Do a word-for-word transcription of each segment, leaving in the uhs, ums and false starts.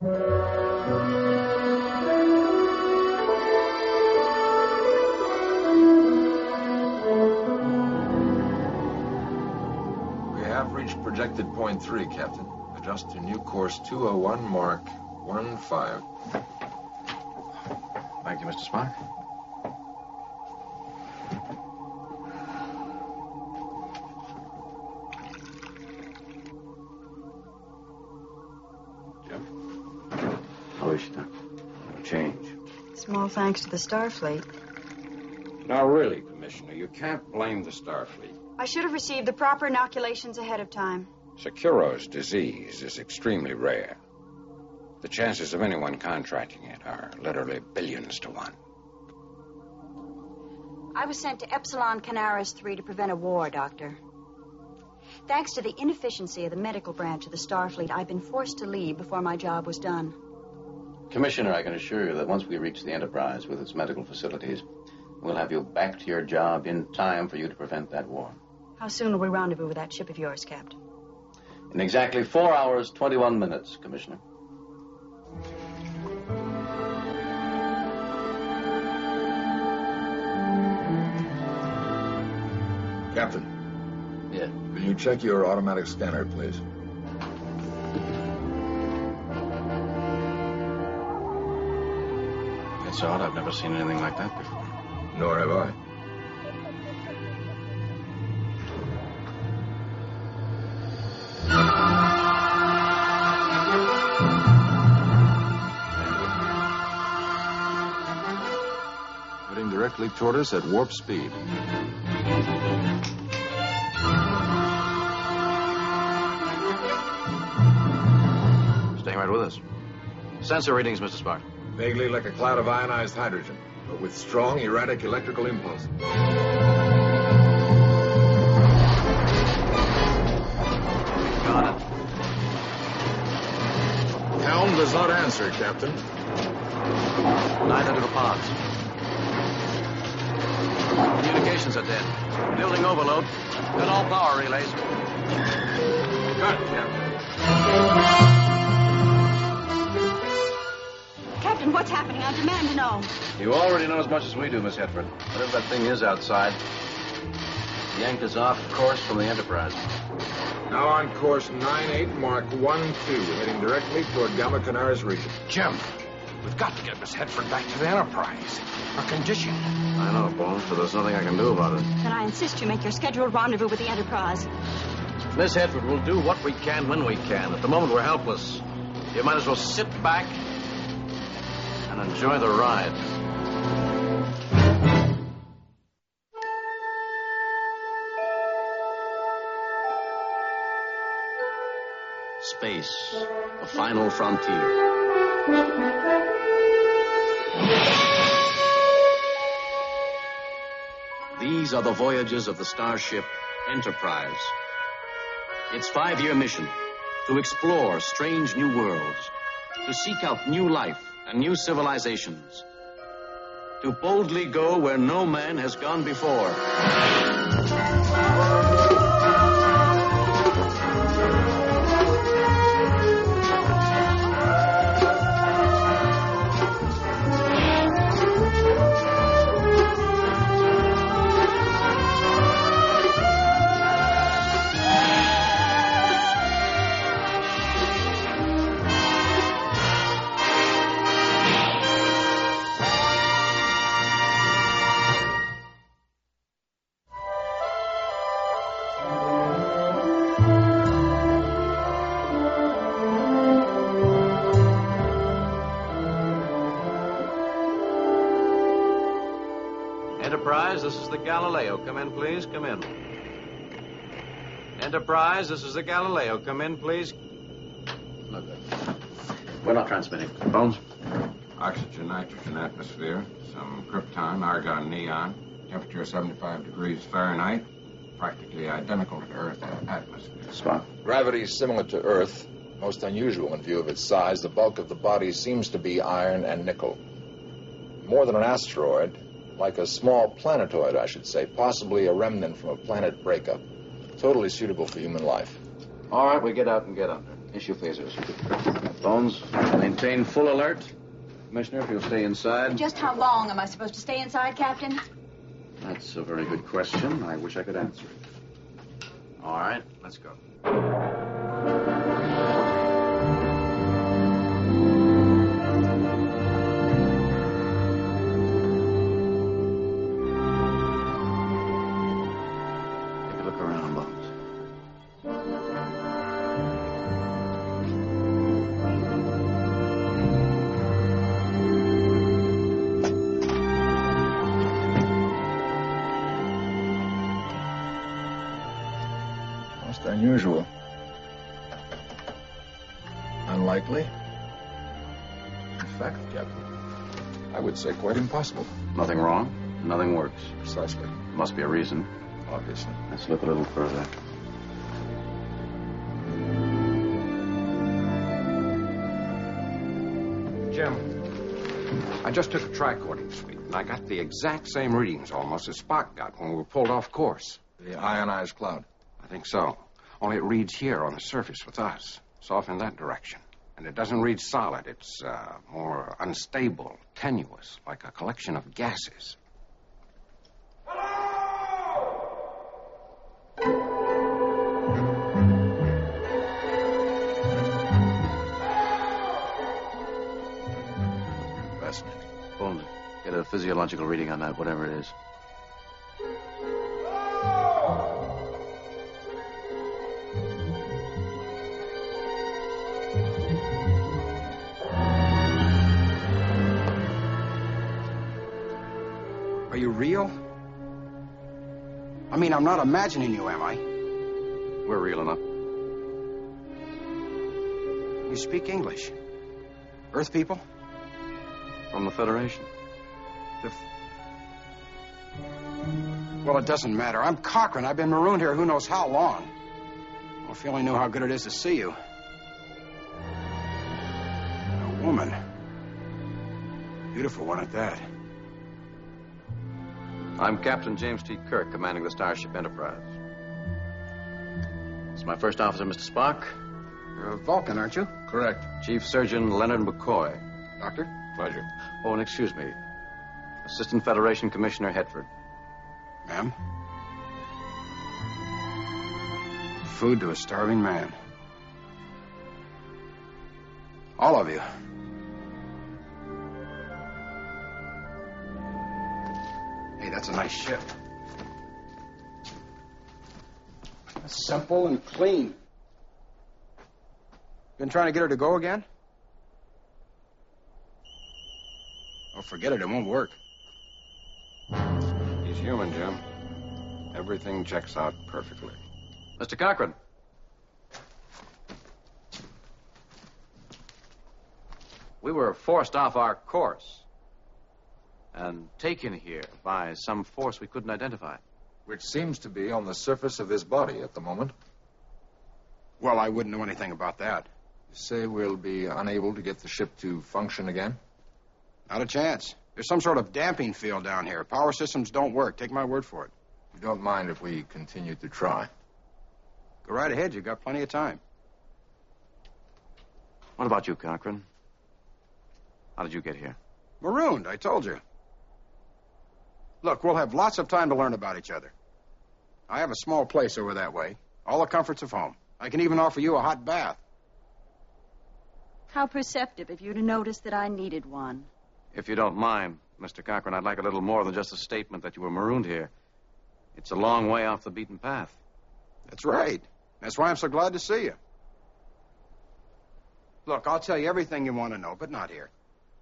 We have reached projected point three, Captain. Adjust to new course two oh one, mark one five. Thank you, Mister Spock. Jim? How is she, Doc? No change. Small thanks to the Starfleet. Now, really, Commissioner, you can't blame the Starfleet. I should have received the proper inoculations ahead of time. Securo's disease is extremely rare. The chances of anyone contracting it are literally billions to one. I was sent to Epsilon Canaris three to prevent a war, Doctor. Thanks to the inefficiency of the medical branch of the Starfleet, I've been forced to leave before my job was done. Commissioner, I can assure you that once we reach the Enterprise with its medical facilities, we'll have you back to your job in time for you to prevent that war. How soon will we rendezvous with that ship of yours, Captain? In exactly four hours, twenty-one minutes, Commissioner. Captain. Yeah. Will you check your automatic scanner, please? It's odd. I've never seen anything like that before. Nor have I. Heading directly toward us at warp speed. Staying right with us. Sensor readings, Mister Spock. Vaguely like a cloud of ionized hydrogen, but with strong, erratic electrical impulse. Got it. Helm does not answer, Captain. Neither do the pods. Communications are dead. Building overload. Cut all power relays. Got it, Captain. Captain, what's happening? I demand to know. You already know as much as we do, Miss Hetford. Whatever that thing is outside, yanked us off course from the Enterprise. Now on course nine eight, mark one two, heading directly toward Gamma Canaris region. Jim, we've got to get Miss Hetford back to the Enterprise. Her condition. I know, Bones, but there's nothing I can do about it. Then I insist you make your scheduled rendezvous with the Enterprise. Miss Hetford, we'll do what we can when we can. At the moment, we're helpless. You might as well sit back and enjoy the ride. Space, the final frontier. These are the voyages of the starship Enterprise. Its five-year mission, to explore strange new worlds, to seek out new life and new civilizations, to boldly go where no man has gone before. Enterprise, this is the Galileo. Come in, please. Come in. Enterprise, this is the Galileo. Come in, please. Look, we're not transmitting. Bones? Oxygen, nitrogen atmosphere, some krypton, argon, neon, temperature seventy-five degrees Fahrenheit, practically identical to Earth atmosphere. Spock. Gravity is similar to Earth, most unusual in view of its size. The bulk of the body seems to be iron and nickel. More than an asteroid, like a small planetoid, I should say, possibly a remnant from a planet breakup. Totally suitable for human life. All right, we get out and get under. Issue phasers. Bones. Bones, maintain full alert. Commissioner, if you'll stay inside. Just how long am I supposed to stay inside, Captain? That's a very good question. I wish I could answer it. All right, let's go. Take a look around, Bones. Most unusual. Unlikely. In fact, Captain, I would say quite impossible. Nothing wrong. Nothing works. Precisely. There must be a reason. Obviously. Let's look a little further. Jim, I just took a tricording sweep, and I got the exact same readings almost as Spock got when we were pulled off course. The ionized cloud. I think so. Only it reads here on the surface with us. It's off in that direction. And it doesn't read solid. It's uh, more unstable, tenuous, like a collection of gases. Fascinating. Bones, get a physiological reading on that, whatever it is. Are you real? I mean, I'm not imagining you, am I? We're real enough. You speak English. Earth people? From the Federation. The f- well, it doesn't matter. I'm Cochran. I've been marooned here who knows how long. Well, if you only knew how good it is to see you. A woman. Beautiful one at that. I'm Captain James T. Kirk, commanding the Starship Enterprise. This is my first officer, Mister Spock. You're a Vulcan, aren't you? Correct. Chief Surgeon Leonard McCoy. Doctor? Pleasure. Oh, and excuse me. Assistant Federation Commissioner Hetford. Ma'am? Food to a starving man. All of you. Hey, that's a nice ship. That's simple and clean. Been trying to get her to go again? Oh, forget it. It won't work. He's human, Jim. Everything checks out perfectly. Mister Cochran. We were forced off our course and taken here by some force we couldn't identify. Which seems to be on the surface of his body at the moment. Well, I wouldn't know anything about that. You say we'll be unable to get the ship to function again? Not a chance. There's some sort of damping field down here. Power systems don't work. Take my word for it. You don't mind if we continue to try? Go right ahead. You've got plenty of time. What about you, Cochran? How did you get here? Marooned, I told you. Look, we'll have lots of time to learn about each other. I have a small place over that way. All the comforts of home. I can even offer you a hot bath. How perceptive of you to notice that I needed one. If you don't mind, Mister Cochran, I'd like a little more than just a statement that you were marooned here. It's a long way off the beaten path. That's right. That's why I'm so glad to see you. Look, I'll tell you everything you want to know, but not here.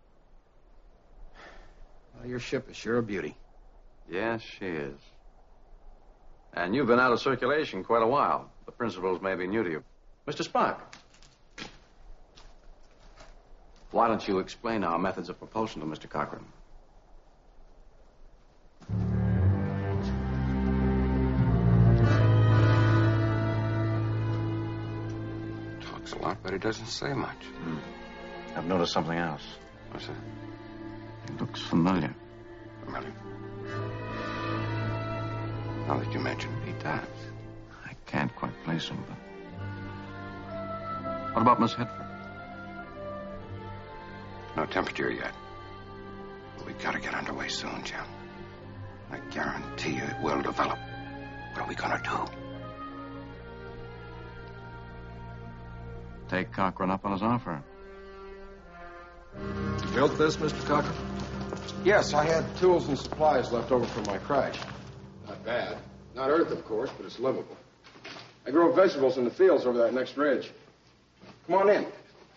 Well, your ship is sure a beauty. Yes, she is. And you've been out of circulation quite a while. The principles may be new to you. Mister Spock. Why don't you explain our methods of propulsion to Mister Cochran? Talks a lot, but he doesn't say much. Hmm. I've noticed something else. What's that? He looks familiar. Familiar? Now that you mention it, he does. I can't quite place him, but... What about Miss Hetford? No temperature yet. But we gotta get underway soon, Jim. I guarantee you it will develop. What are we gonna do? Take Cochran up on his offer. You built this, Mister Cochran? Yes, I had tools and supplies left over from my crash. Not bad. Not earth, of course, but it's livable. I grow vegetables in the fields over that next ridge. Come on in.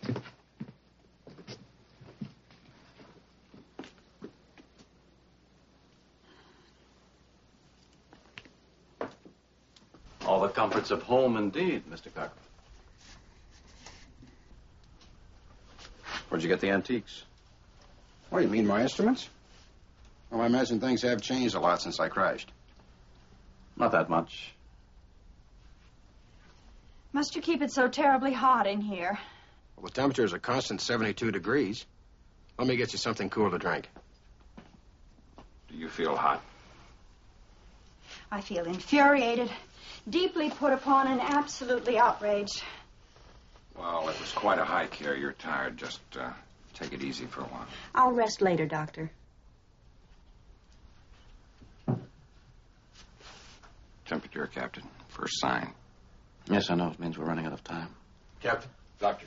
All the comforts of home, indeed, Mister Cochran. Where'd you get the antiques? What do you mean, my instruments? Well, I imagine things have changed a lot since I crashed. Not that much. Must you keep it so terribly hot in here? Well, the temperature is a constant seventy-two degrees. Let me get you something cool to drink. Do you feel hot? I feel infuriated, deeply put upon, and absolutely outraged. Well, it was quite a hike here. You're tired. Just uh, take it easy for a while. I'll rest later, Doctor. Temperature, Captain. First sign. Yes, I know. It means we're running out of time. Captain. Doctor.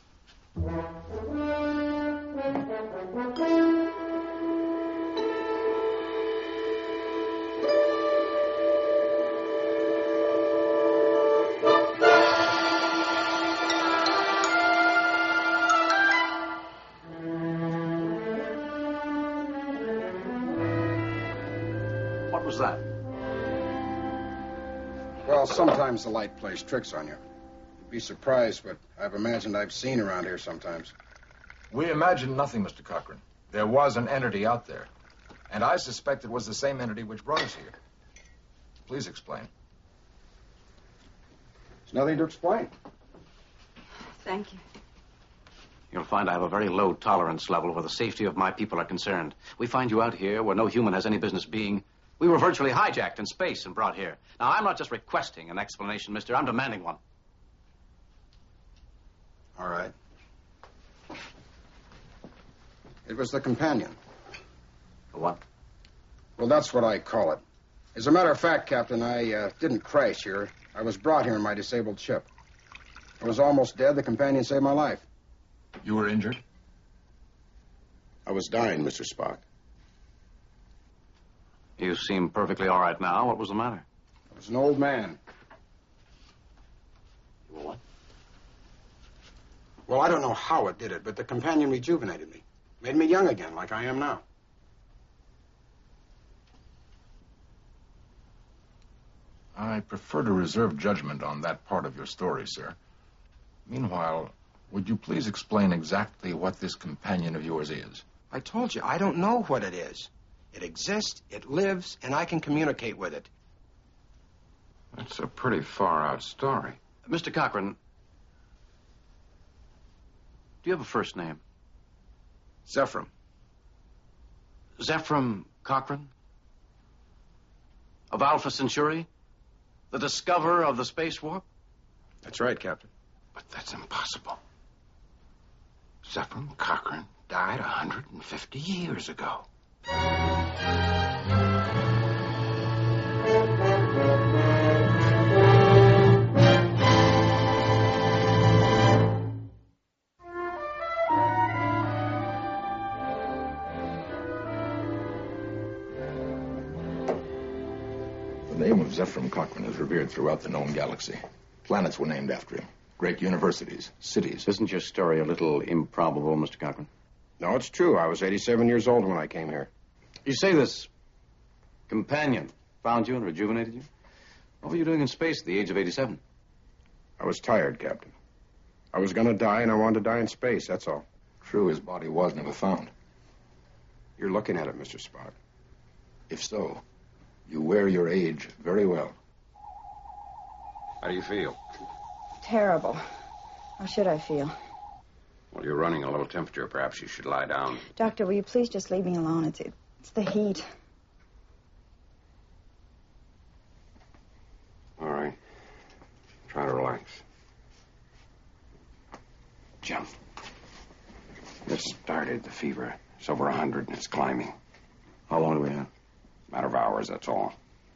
What was that? Well, sometimes the light plays tricks on you. You'd be surprised what I've imagined I've seen around here sometimes. We imagined nothing, Mister Cochran. There was an entity out there. And I suspect it was the same entity which brought us here. Please explain. There's nothing to explain. Thank you. You'll find I have a very low tolerance level where the safety of my people are concerned. We find you out here where no human has any business being. We were virtually hijacked in space and brought here. Now, I'm not just requesting an explanation, mister. I'm demanding one. All right. It was the companion. The what? Well, that's what I call it. As a matter of fact, Captain, I uh, didn't crash here. I was brought here in my disabled ship. I was almost dead. The companion saved my life. You were injured? I was dying, Mister Spock. You seem perfectly all right now. What was the matter? I was an old man. You were what? Well, I don't know how it did it, but the companion rejuvenated me. Made me young again, like I am now. I prefer to reserve judgment on that part of your story, sir. Meanwhile, would you please explain exactly what this companion of yours is? I told you, I don't know what it is. It exists, it lives, and I can communicate with it. That's a pretty far-out story. Mister Cochran, do you have a first name? Zephram. Zephram Cochran? Of Alpha Centauri? The discoverer of the space warp? That's right, Captain. But that's impossible. Zephram Cochran died one hundred fifty years ago. The name of Zephram Cochran is revered throughout the known galaxy. Planets were named after him. Great universities, cities. Isn't your story a little improbable, Mister Cochran? No, it's true. I was eighty-seven years old when I came here. You say this companion found you and rejuvenated you? What were you doing in space at the age of eighty-seven? I was tired, Captain. I was going to die, and I wanted to die in space, that's all. True, his body was never found. You're looking at it, Mister Spock. If so, you wear your age very well. How do you feel? Terrible. How should I feel? Well, you're running a low temperature. Perhaps you should lie down. Doctor, will you please just leave me alone? It's, it's the heat. All right. Try to relax. Jim. This just started, the fever. It's over a hundred and it's climbing. How long do we have? Matter of hours, that's all.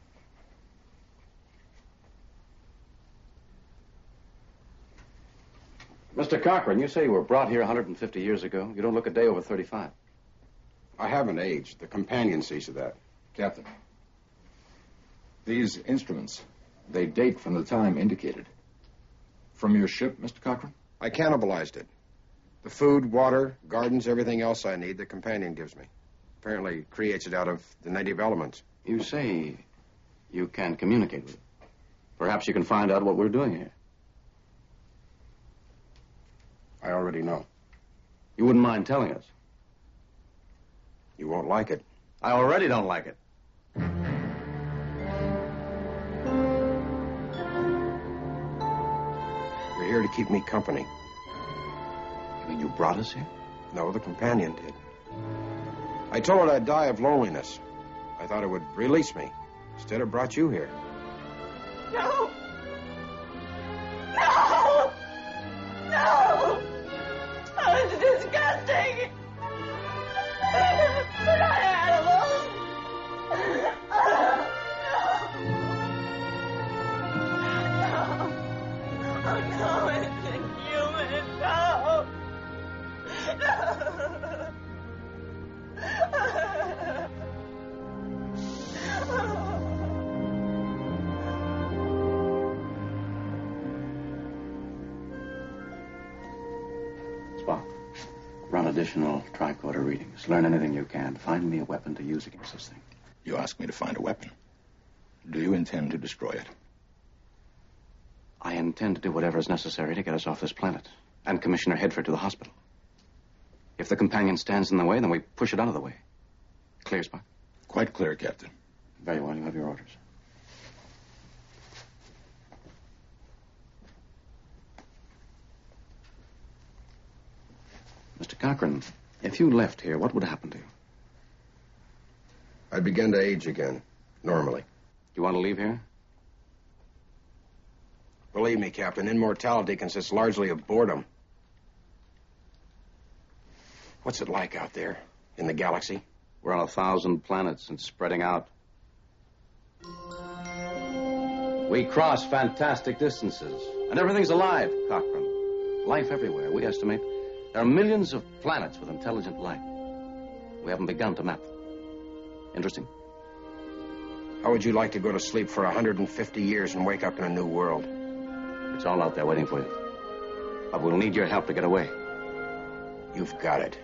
Mister Cochran, you say you were brought here one hundred fifty years ago. You don't look a day over thirty-five. I haven't aged. The companion sees to that. Captain, these instruments, they date from the time indicated. From your ship, Mister Cochran? I cannibalized it. The food, water, gardens, everything else I need, the companion gives me. Apparently creates it out of the native elements. You say you can communicate with it. Perhaps you can find out what we're doing here. I already know. You wouldn't mind telling us? You won't like it. I already don't like it. You're here to keep me company. You mean you brought us here? No, the companion did. I told her I'd die of loneliness. I thought it would release me. Instead, it brought you here. No! No! No! Oh, it's disgusting! We're not animals! No! No! Oh, no, it's inhuman! No! No! Spock, run additional tricorder readings. Learn anything you can. Find me a weapon to use against this thing. You ask me to find a weapon. Do you intend to destroy it? I intend to do whatever is necessary to get us off this planet and Commissioner Hedford to the hospital. If the companion stands in the way, then we push it out of the way. Clear, Spock? Quite clear, Captain. Very well. You have your orders. Mister Cochran, if you left here, what would happen to you? I'd begin to age again, normally. You want to leave here? Believe me, Captain, immortality consists largely of boredom. What's it like out there, in the galaxy? We're on a thousand planets and spreading out. We cross fantastic distances, and everything's alive, Cochran. Life everywhere. We estimate there are millions of planets with intelligent life. We haven't begun to map them. Interesting? How would you like to go to sleep for one hundred fifty years and wake up in a new world? It's all out there waiting for you. But we'll need your help to get away. You've got it.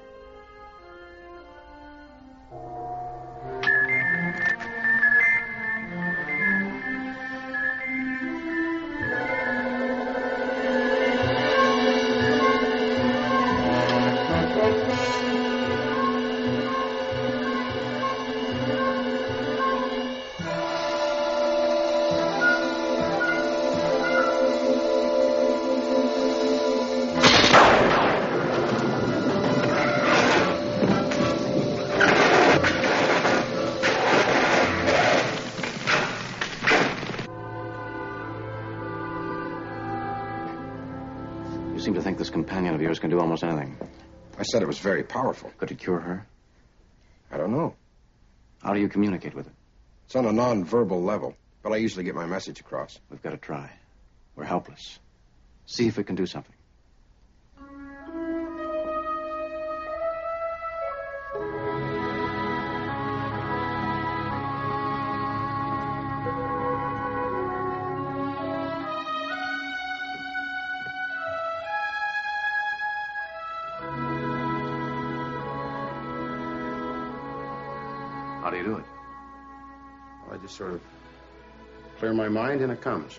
You seem to think this companion of yours can do almost anything. I said it was very powerful. Could it cure her? I don't know. How do you communicate with her? It's on a non-verbal level, but I usually get my message across. We've got to try. We're helpless. See if we can do something. How do you do it? I just sort of clear my mind and it comes.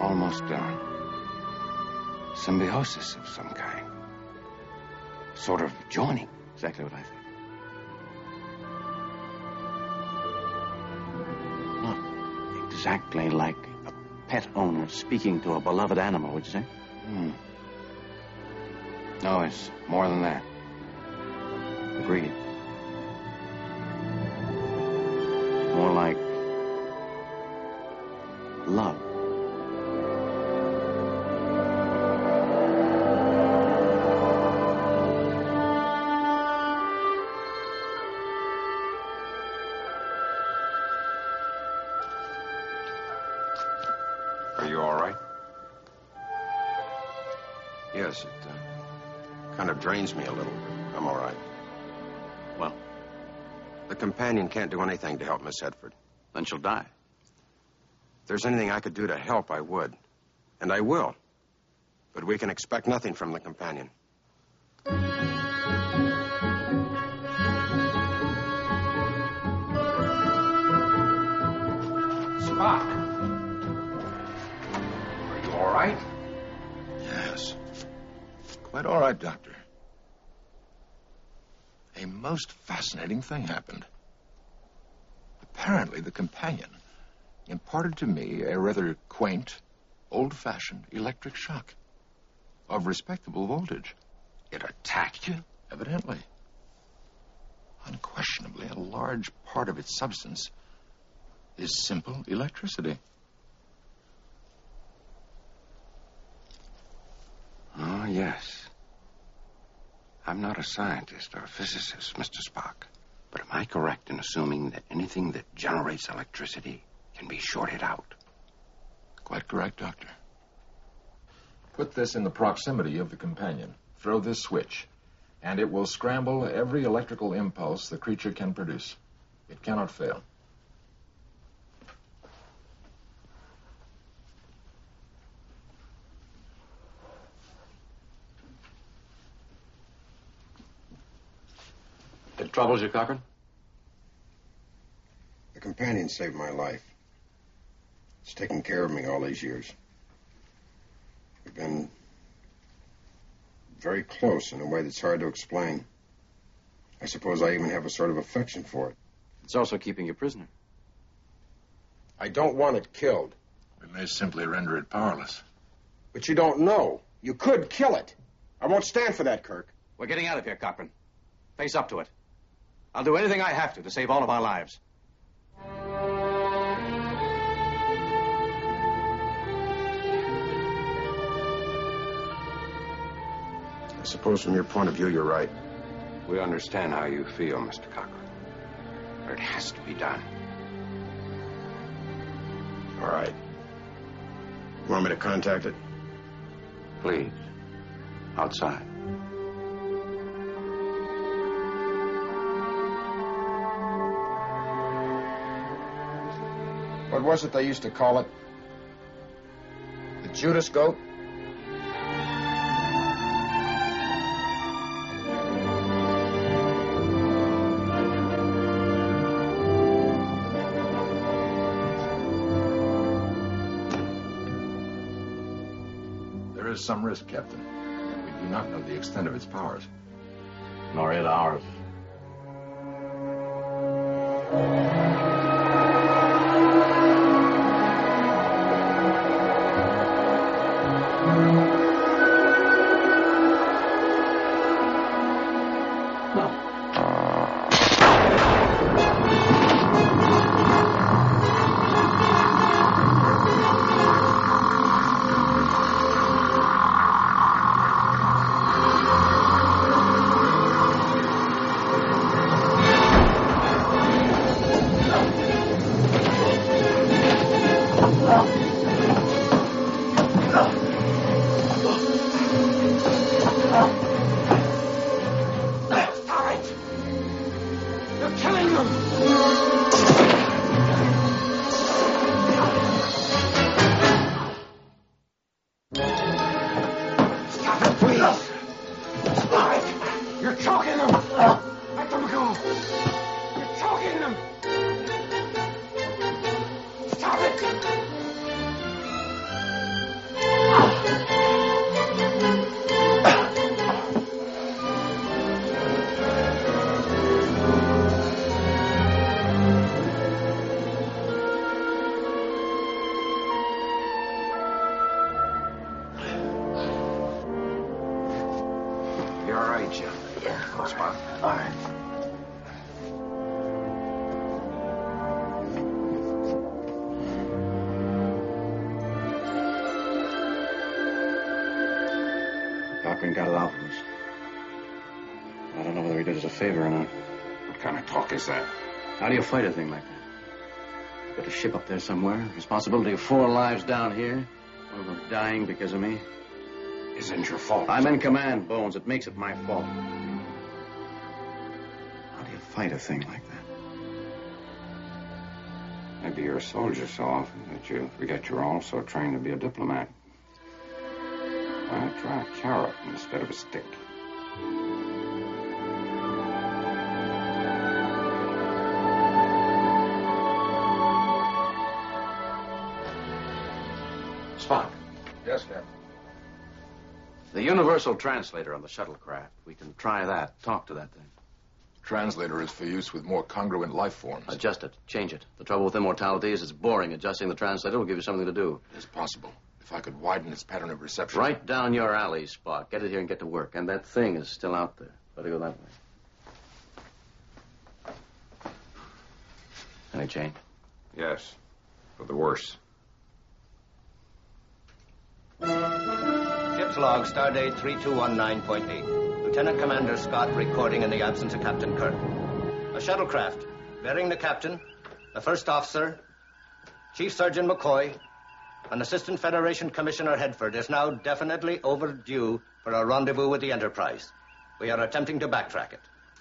Almost a symbiosis of some kind. Sort of joining. Exactly what I think. Not exactly like a pet owner speaking to a beloved animal, would you say? Hmm. No, it's more than that. Agreed. More like love. Are you all right? Yes, it uh, kind of drains me a little, but I'm all right. Well, The companion can't do anything to help Miss Hedford. then she'll die. If there's anything I could do to help, I would. And I will. But we can expect nothing from the companion. Spock! Are you all right? Yes. Quite all right, Doctor. A most fascinating thing happened. Apparently, the companion imparted to me a rather quaint, old-fashioned electric shock of respectable voltage. It attacked you? Evidently. Unquestionably, a large part of its substance is simple electricity. Oh, yes. I'm not a scientist or a physicist, Mister Spock. But am I correct in assuming that anything that generates electricity can be shorted out? Quite correct, Doctor. Put this in the proximity of the companion. Throw this switch, and it will scramble every electrical impulse the creature can produce. It cannot fail. It troubles you, Cochrane? The companion saved my life. It's taken care of me all these years. We've been very close in a way that's hard to explain. I suppose I even have a sort of affection for it. It's also keeping you prisoner. I don't want it killed. We may simply render it powerless. But you don't know. You could kill it. I won't stand for that, Kirk. We're getting out of here, Cochrane. Face up to it. I'll do anything I have to to save all of our lives. I suppose from your point of view, you're right. We understand how you feel, Mister Cochrane. But it has to be done. All right. You want me to contact it? Please. Outside. What was it they used to call it? The Judas goat? There is some risk, Captain. We do not know the extent of its powers. Nor it ours. right, Jim. Yeah. Go, Spock. All right. Cochran got it out for us. I don't know whether he did us a favor or not. What kind of talk is that? How do you fight a thing like that? Got a ship up there somewhere. Responsibility of four lives down here. One of them dying because of me. Isn't your fault. I'm in command, Bones. It makes it my fault. How do you fight a thing like that? Maybe you're a soldier so often that you forget you're also trained to be a diplomat. Why not try a carrot instead of a stick? Spock. Yes, Captain. The universal translator on the shuttlecraft. We can try that. Talk to that thing. Translator is for use with more congruent life forms. Adjust it. Change it. The trouble with immortality is it's boring. Adjusting the translator will give you something to do. It is possible. If I could widen its pattern of reception. Right down your alley, Spock. Get it here and get to work. And that thing is still out there. Better go that way. Any change? Yes, for the worse. Ship's log, stardate three two one nine point eight. Lieutenant Commander Scott recording in the absence of Captain Kirk. A shuttlecraft bearing the captain, the first officer, Chief Surgeon McCoy, and Assistant Federation Commissioner Hedford is now definitely overdue for a rendezvous with the Enterprise. We are attempting to backtrack it.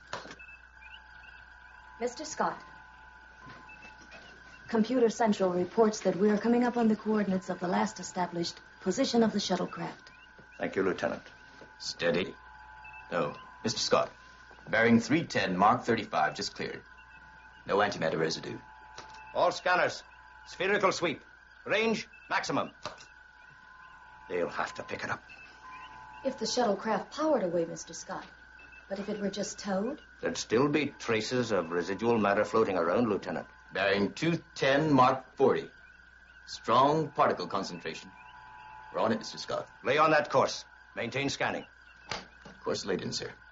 Mister Scott, Computer Central reports that we are coming up on the coordinates of the last established position of the shuttlecraft. Thank you, Lieutenant. Steady. No, Mister Scott. Bearing three ten, Mark thirty-five, just cleared. No antimatter residue. All scanners, spherical sweep. Range, maximum. They'll have to pick it up. If the shuttlecraft powered away, Mister Scott. But if it were just towed? There'd still be traces of residual matter floating around, Lieutenant. Bearing two ten, Mark forty. Strong particle concentration. We're on it, Mister Scott. Lay on that course. Maintain scanning. Course laid in, sir.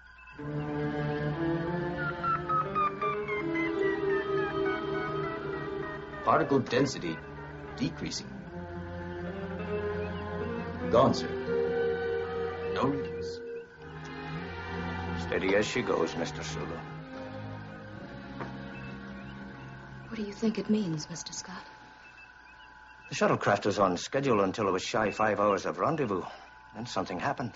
Particle density decreasing. Gone, sir. No readings. Steady as she goes, Mister Sulu. What do you think it means, Mister Scott? The shuttlecraft was on schedule until it was shy five hours of rendezvous. Then something happened.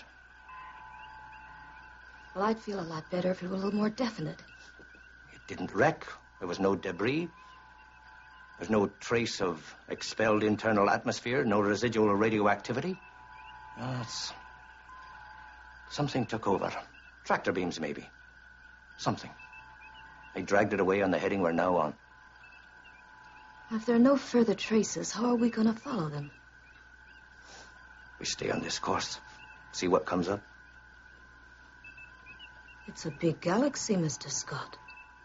Well, I'd feel a lot better if it were a little more definite. It didn't wreck. There was no debris. There's no trace of expelled internal atmosphere, no residual radioactivity. No, it's... Something took over. Tractor beams, maybe. Something. They dragged it away on the heading we're now on. If there are no further traces, how are we going to follow them? We stay on this course. See what comes up. It's a big galaxy, Mister Scott.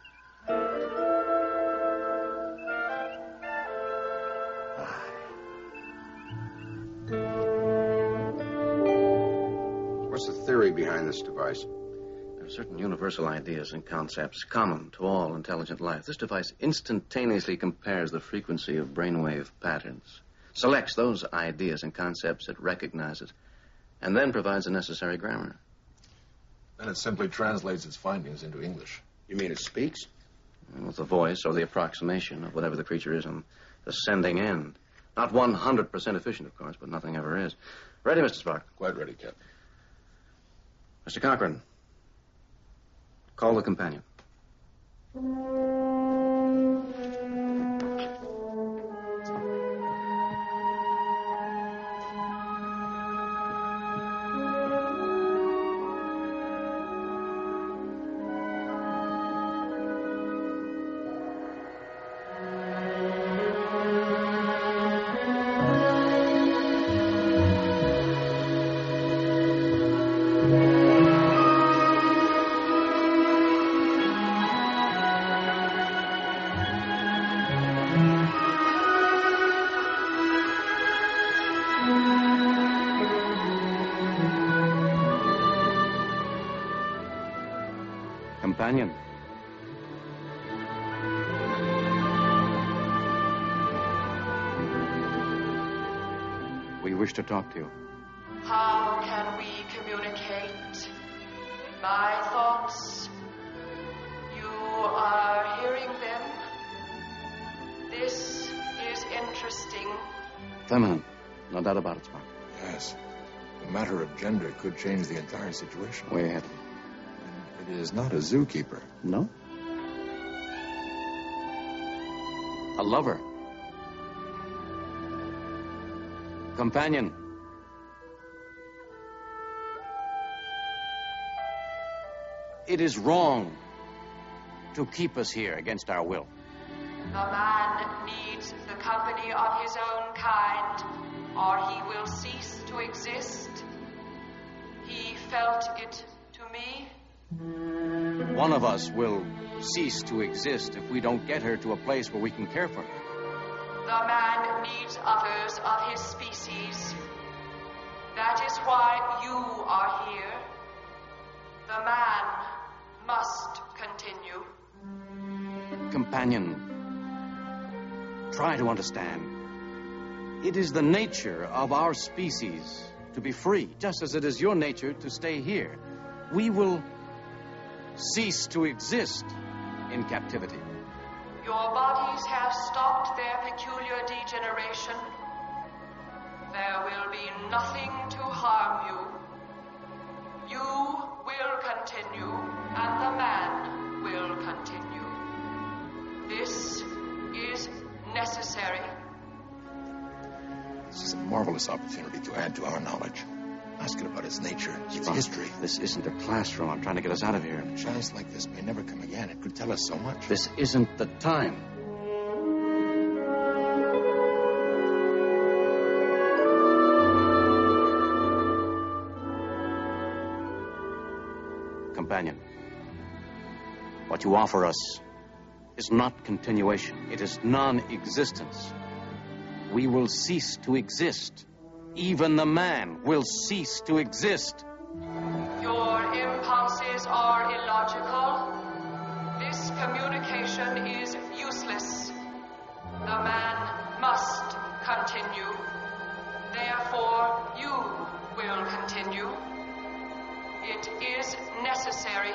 What's the theory behind this device? There are certain universal ideas and concepts common to all intelligent life. This device instantaneously compares the frequency of brainwave patterns, selects those ideas and concepts it recognizes, and then provides the necessary grammar. Then it simply translates its findings into English. You mean it speaks? With the voice or the approximation of whatever the creature is on the sending end. Not one hundred percent efficient, of course, but nothing ever is. Ready, Mister Spock? Quite ready, Captain. Mister Cochran, call the companion. Companion. We wish to talk to you. How can we communicate? My thoughts. You are hearing them. This is interesting. Feminine. No doubt about it, Spock. Yes. The matter of gender could change the entire situation. Way ahead. It is not a zookeeper. No? A lover. Companion. It is wrong to keep us here against our will. The man needs the company of his own kind, or he will cease to exist. He felt it to me. One of us will cease to exist if we don't get her to a place where we can care for her. The man needs others of his species. That is why you are here. The man must continue. Companion, try to understand. It is the nature of our species to be free, just as it is your nature to stay here. We will cease to exist in captivity. Your bodies have stopped their peculiar degeneration. There will be nothing to harm you. You will continue, and the man will continue. This is necessary. This is a marvelous opportunity to add to our knowledge. Ask it about its nature, its Spock, history. This isn't a classroom. I'm trying to get us out of here. A chance like this may never come again. It could tell us so much. This isn't the time. Companion, what you offer us is not continuation. It is non-existence. We will cease to exist. Even the man will cease to exist. Your impulses are illogical. This communication is useless. The man must continue. Therefore, you will continue. It is necessary.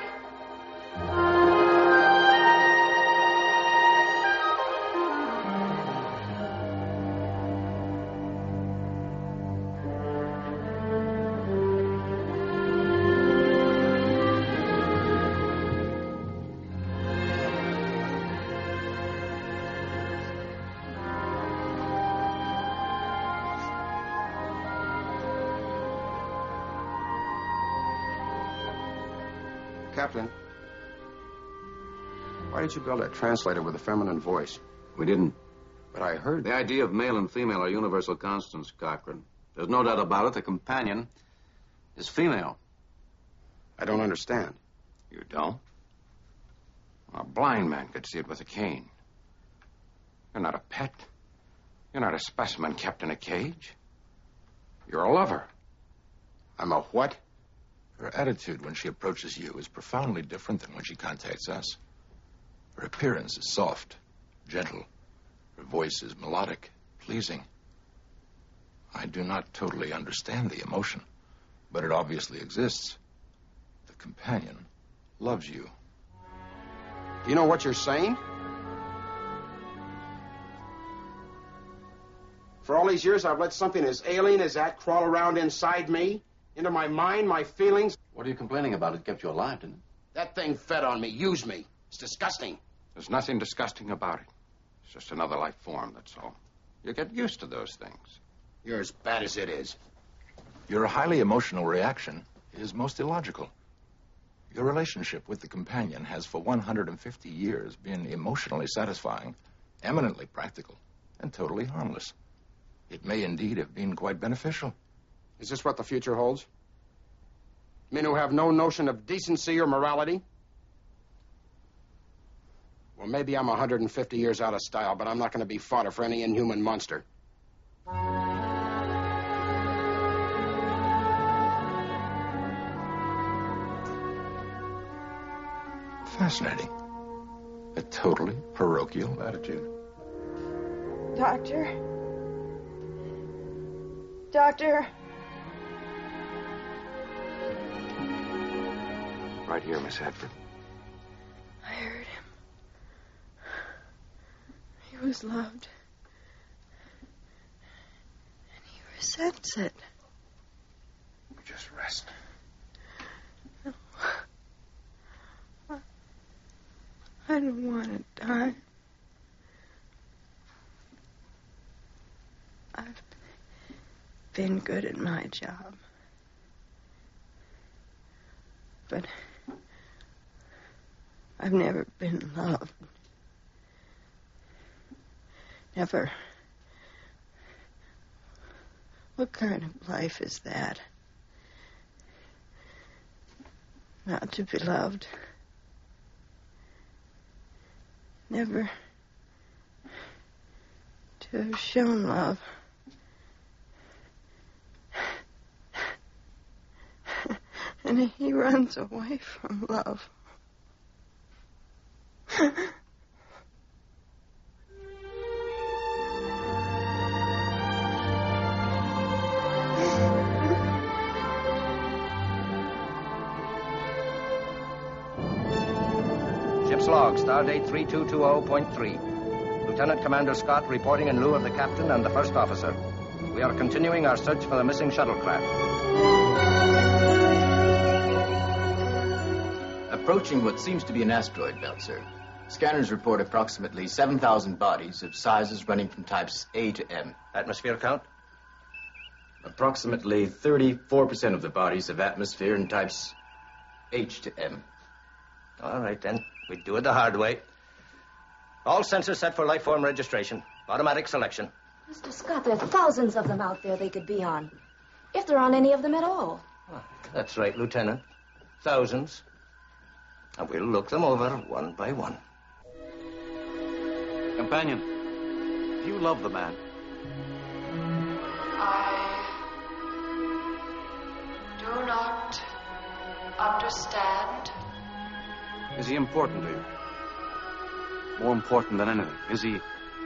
Captain, why did you build that translator with a feminine voice? We didn't. But I heard... The idea of male and female are universal constants, Cochrane. There's no doubt about it. The companion is female. I don't understand. You don't? A blind man could see it with a cane. You're not a pet. You're not a specimen kept in a cage. You're a lover. I'm a what? Her attitude when she approaches you is profoundly different than when she contacts us. Her appearance is soft, gentle. Her voice is melodic, pleasing. I do not totally understand the emotion, but it obviously exists. The companion loves you. Do you know what you're saying? For all these years, I've let something as alien as that crawl around inside me, into my mind, my feelings. What are you complaining about? It kept you alive, didn't it? That thing fed on me, used me. It's disgusting. There's nothing disgusting about it. It's just another life form, that's all. You get used to those things. You're as bad as it is. Your highly emotional reaction is most illogical. Your relationship with the companion has for one hundred fifty years been emotionally satisfying, eminently practical, and totally harmless. It may indeed have been quite beneficial. Is this what the future holds? Men who have no notion of decency or morality? Well, maybe I'm one hundred fifty years out of style, but I'm not going to be fodder for any inhuman monster. Fascinating. A totally parochial attitude. Doctor? Doctor? Right here, Miss Hedford. I heard him. He was loved. And he resents it. You just rest. No. I, I don't want to die. I've been good at my job. But I've never been loved. Never. What kind of life is that? Not to be loved. Never to have shown love. And he runs away from love. Ship's log, stardate three two two zero point three. Lieutenant Commander Scott reporting in lieu of the captain and the first officer. We are continuing our search for the missing shuttlecraft. Approaching what seems to be an asteroid belt, sir. Scanners report approximately seven thousand bodies of sizes running from types A to M. Atmosphere count? Approximately thirty-four percent of the bodies have atmosphere in types H to M. All right, then. We do it the hard way. All sensors set for life form registration. Automatic selection. Mister Scott, there are thousands of them out there they could be on. If they're on any of them at all. Oh, that's right, Lieutenant. Thousands. And we'll look them over one by one. Companion, you love the man. I do not understand. Is he important to you? More important than anything. Is he...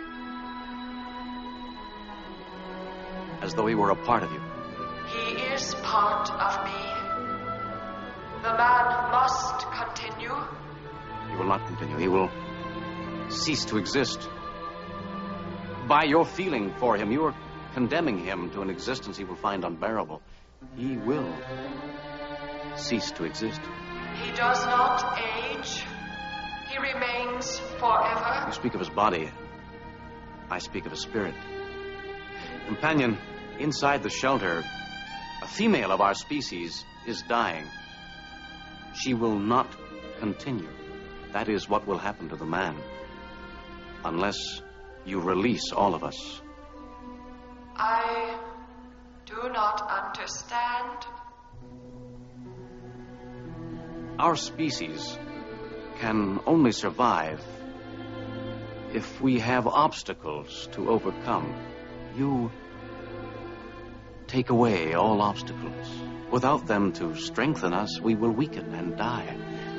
as though he were a part of you? He is part of me. The man must continue. He will not continue. He will cease to exist. By your feeling for him, you are condemning him to an existence he will find unbearable. He will cease to exist. He does not age. He remains forever. You speak of his body. I speak of his spirit. Companion, inside the shelter, a female of our species is dying. She will not continue. That is what will happen to the man. Unless you release all of us. I do not understand. Our species can only survive if we have obstacles to overcome. You take away all obstacles. Without them to strengthen us, we will weaken and die.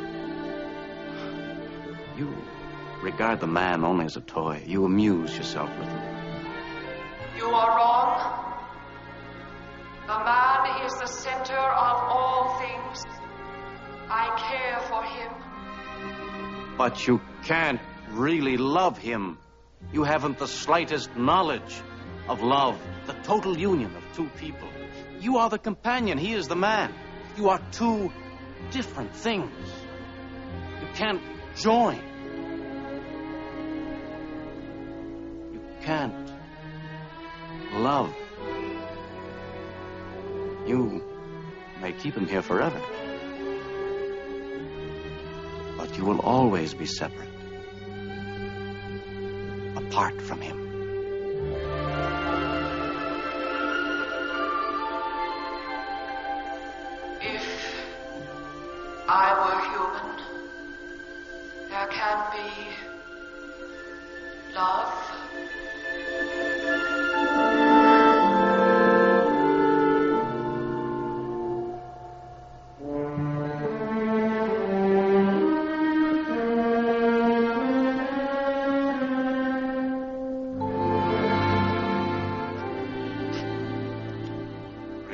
You regard the man only as a toy. You amuse yourself with him. You are wrong. The man is the center of all things. I care for him. But you can't really love him. You haven't the slightest knowledge of love, the total union of two people. You are the companion, he is the man. You are two different things. You can't join. You can't love. You may keep him here forever. But you will always be separate. Apart from him. If I were human, there can be love.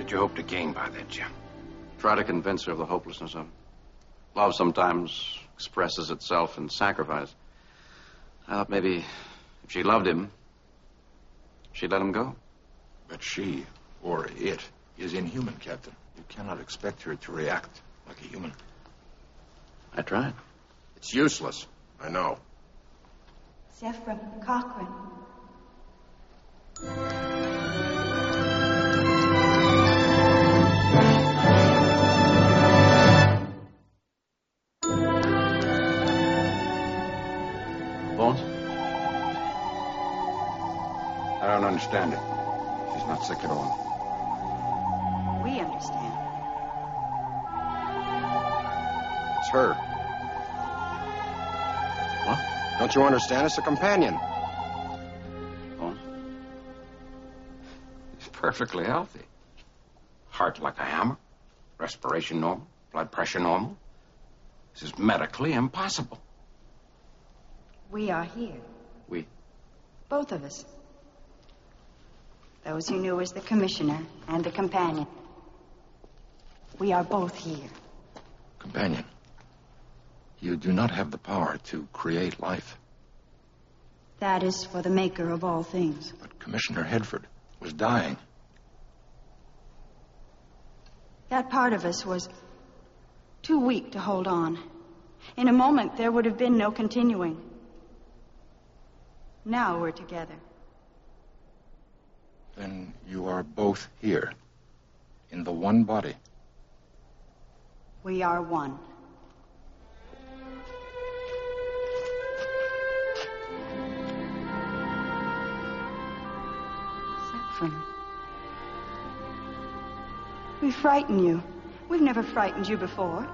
did you hope to gain by that, Jim? Try to convince her of the hopelessness of it. Love sometimes expresses itself in sacrifice. I thought maybe if she loved him, she'd let him go. But she, or it, is inhuman, Captain. You cannot expect her to react like a human. I tried. It's useless. I know. Zephram Cochrane. Bones? I don't understand it. She's not sick at all. We understand. It's her. What? Don't you understand? It's a companion. Bones? She's perfectly healthy. Heart like a hammer. Respiration normal. Blood pressure normal. This is medically impossible. We are here. We? Both of us. Those you knew as the commissioner and the companion. We are both here. Companion, you do not have the power to create life. That is for the maker of all things. But Commissioner Hedford was dying. That part of us was too weak to hold on. In a moment, there would have been no continuing. Now we're together. Then you are both here, in the one body. We are one. Zephram. We frighten you. We've never frightened you before.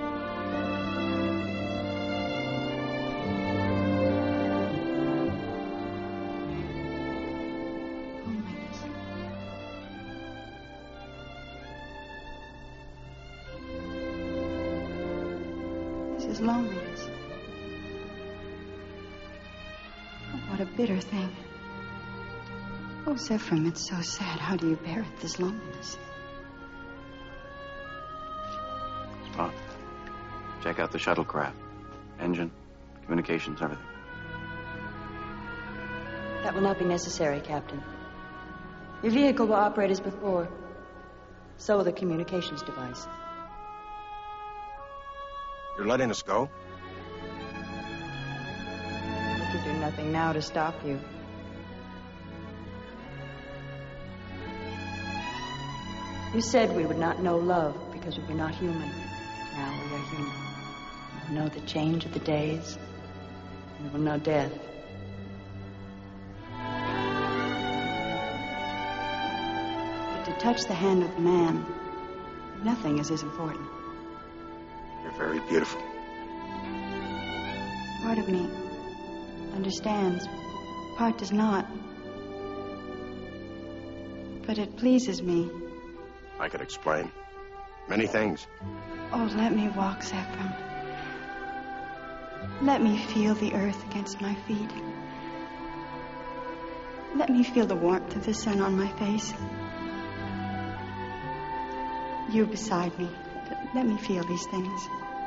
Loneliness. Oh, what a bitter thing. Oh, Zephram, it's so sad. How do you bear it, this loneliness? Spock, check out the shuttlecraft. Engine, communications, everything. That will not be necessary, Captain. Your vehicle will operate as before. So will the communications device. You're letting us go? We can do nothing now to stop you. You said we would not know love because we were not human. Now we are human. We will know the change of the days. We will know death. But to touch the hand of man, nothing is as important. You're very beautiful. Part of me understands, part does not. But it pleases me. I could explain. Many things. Oh, let me walk, Zephram. Let me feel the earth against my feet. Let me feel the warmth of the sun on my face. You beside me. Let me feel these things.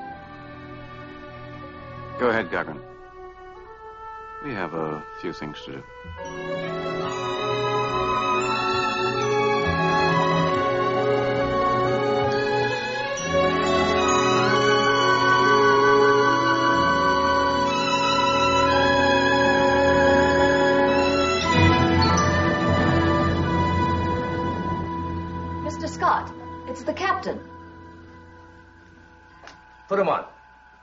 Go ahead, Cochrane. We have a few things to do. Mister Scott, it's the captain. Put him on.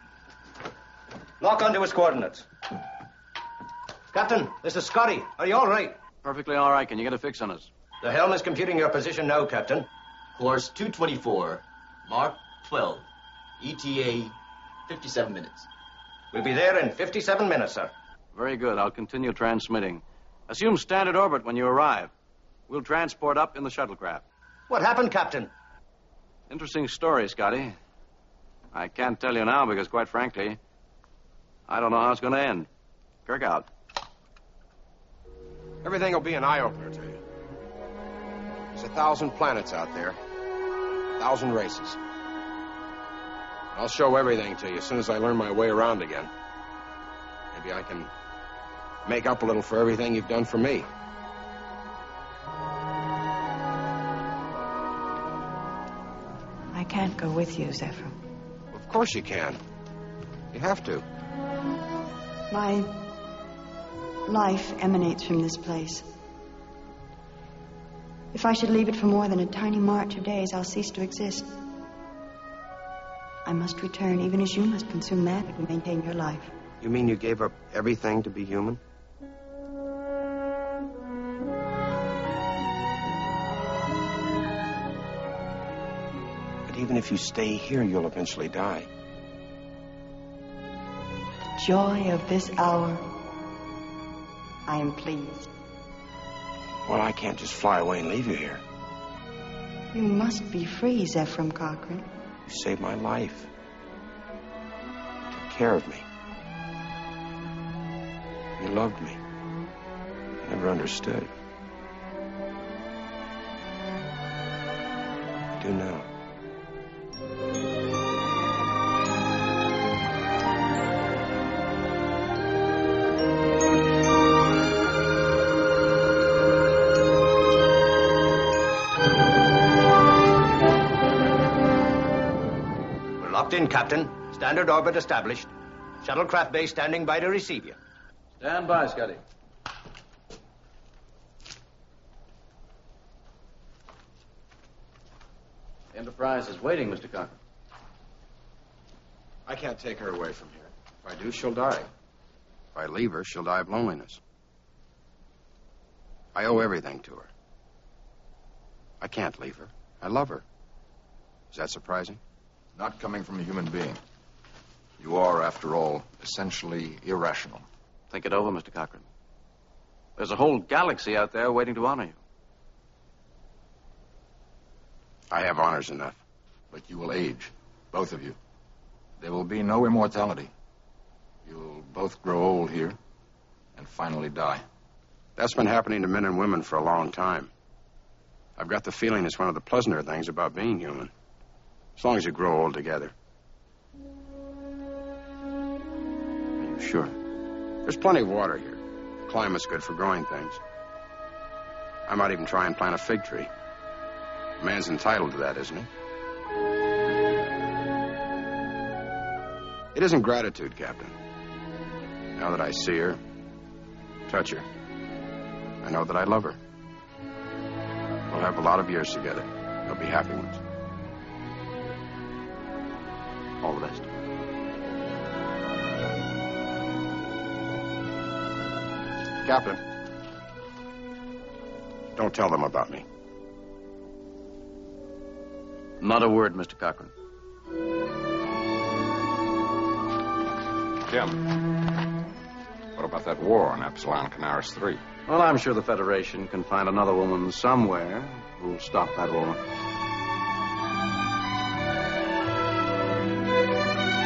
Lock onto his coordinates. Captain, this is Scotty. Are you all right? Perfectly all right. Can you get a fix on us? The helm is computing your position now, Captain. Course two twenty-four, Mark twelve, E T A fifty-seven minutes. We'll be there in fifty-seven minutes, sir. Very good. I'll continue transmitting. Assume standard orbit when you arrive. We'll transport up in the shuttlecraft. What happened, Captain? Interesting story, Scotty. I can't tell you now because, quite frankly, I don't know how it's going to end. Kirk out. Everything will be an eye-opener to you. There's a thousand planets out there, a thousand races. I'll show everything to you as soon as I learn my way around again. Maybe I can make up a little for everything you've done for me. I can't go with you, Zephram. Of course you can. You have to. My life emanates from this place. If I should leave it for more than a tiny march of days, I'll cease to exist. I must return, even as you must consume matter to maintain your life. You mean you gave up everything to be human? But even if you stay here, you'll eventually die. Joy of this hour, I am pleased. Well, I can't just fly away and leave you here. You must be free, Zephram Cochrane. You saved my life. You took care of me. You loved me. I never understood. I do now. In, Captain. Standard orbit established. Shuttlecraft base standing by to receive you. Stand by, Scotty. Enterprise is waiting, Mister Cochrane. I can't take her away from here. If I do, she'll die. If I leave her, she'll die of loneliness. I owe everything to her. I can't leave her. I love her. Is that surprising? Not coming from a human being. You are, after all, essentially irrational. Think it over, Mister Cochrane. There's a whole galaxy out there waiting to honor you. I have honors enough. But you will age, both of you. There will be no immortality. You'll both grow old here and finally die. That's been happening to men and women for a long time. I've got the feeling it's one of the pleasanter things about being human. As long as you grow old together. Are you sure? There's plenty of water here. The climate's good for growing things. I might even try and plant a fig tree. A man's entitled to that, isn't he? It isn't gratitude, Captain. Now that I see her, touch her, I know that I love her. We'll have a lot of years together. They'll be happy ones. All the best. Captain, don't tell them about me. Not a word, Mister Cochrane. Jim, what about that war on Epsilon Canaris three? Well, I'm sure the Federation can find another woman somewhere who'll stop that war.